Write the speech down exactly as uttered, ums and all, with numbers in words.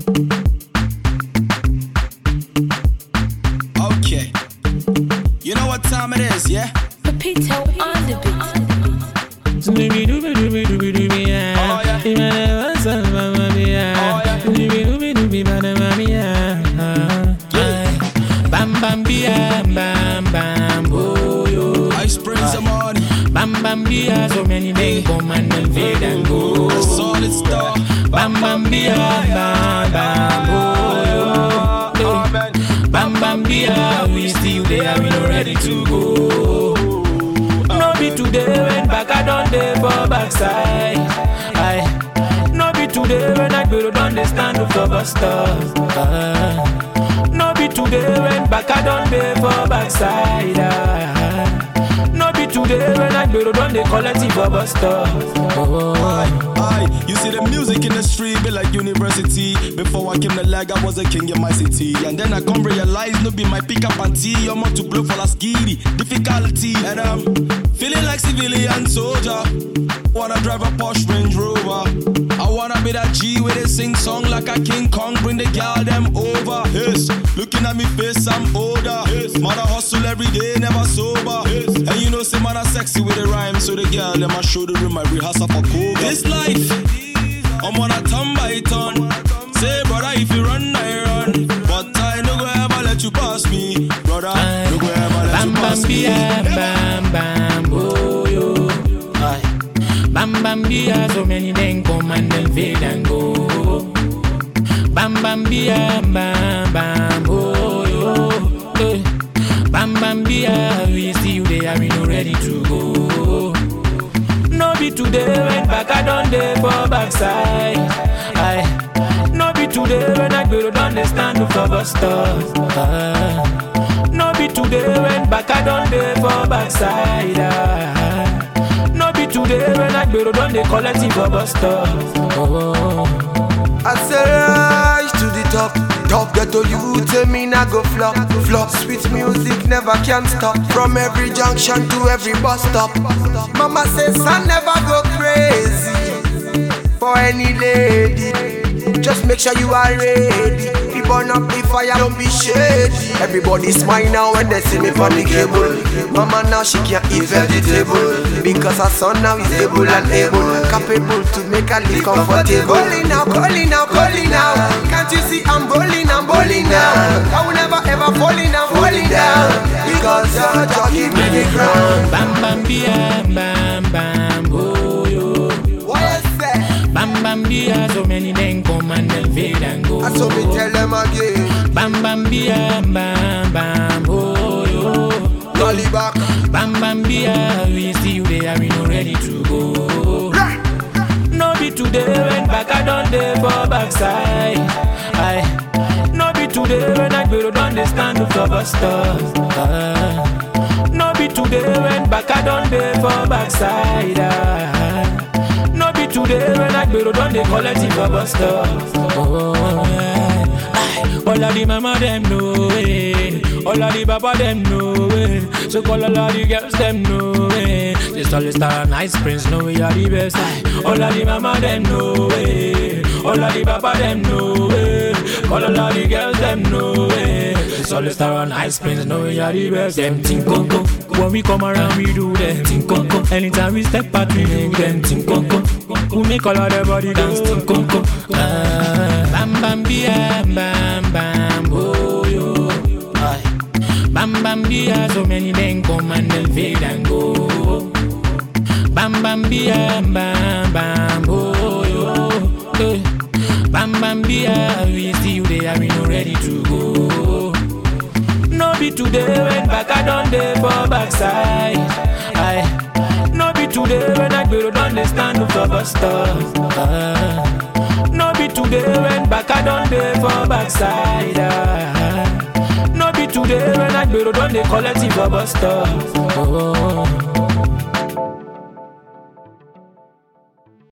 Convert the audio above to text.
Okay. You know what time it is, yeah? Pepito on the beat. Oh, yeah. Bam bam bia, bam bam oh yo. I spring some money. Bam bam bia, so many men come and then fade and go. A solid star. Bam bam bia, bam bam oh yo. Bam bam bia, we still there, we not ready to go. No be today when back I done there for backside. I no be today when I go down the stand up for bus stop. Uh, no be today when back I done there for backside. Uh, no be today when I go down the collective for bus stop. Oh. Aye, aye. You see the music in the street be like university. Before I came the leg, I was a king in my city. And then I come realize no be my pick up and tea. I'm on to blow for la skiddy. Difficulty. And I'm feeling like civilian soldier. Wanna drive a Porsche Range Rover. I wanna be that G where they sing song like a King Kong. Bring the girl them over. Yes. Looking at me face, I'm older. Yes. Man, I hustle every day, never sober. Yes. And you know, say man, I sexy with the rhyme. So the girl, them I show the room, I rehearsal for cool. This life, I'm on a turn by turn. Say, brother, if you run, I run. But I no go ever let you pass me, brother. No go ever let you pass me. Bam bam oh yo. Bam bam bia, so many men come and then fade and go. Bam bam bia, bam bam oh yo. Bam bam bia, we still there, we not ready to go. No be today when back I done there for backside. I no be today when I go down the stand up for bus stop. Uh, no be today when back I done there for backside. Uh, no be today when I go down the collective for bus stop. Oh. I say rise to the top. Top get to you, tell me not go flop. Flop, sweet music never can stop. From every junction to every bus stop. Mama says I never go crazy for any lady. Just make sure you are ready. We burn up the fire, don't be shady. Everybody smile now when they see me on the cable. Mama now she can't eat vegetable because her son now is able and able, capable to make her live comfortable. Calling now, calling now, calling now. Can't you see I'm bowling, I'm bowling now. I will never ever falling, I'm falling down because you're talking me the ground. Bam bam bia, bam bam oh yo. What you say? Bam bam bia, so many men come and then fade and go. I saw me tell them again. Bam bam bia, bam bam oh yo. Dolly back. Bam bam bia, we still there, we not ready to go. No be today when back I done there for backside. I no be today when I go down the stand up for bus stop. Uh, no be today when back I done there for backside. Uh, no be today when I go down the collective for bus stop. Oh, yeah. All of the mama them know it. All of the papa them know it. So call all of the girls them know it. Just all the star and ice prince know we are the best. All of the mama them know it. All of the papa them know it. Call all of the girls them know it. Just all the star and ice prince know we are the best. Them think conco. When we come around we do them think conco. Anytime we step out we make them think conco. We make all of their body dance think conco. Ah, bam bam bia, bam bam oh yo. Aye. Bam bam bia, so many men come and then fade and go. Bam bam bia, bam bam oh yo. Eh. Bam bam bia, we still there, we not ready to go. No be today when back I done there for backside. I no be today when I go down the stand up for bus stop. Uh, no be today when back I done there for backside. Uh, no be today when I go down the collective for bus stop. Oh.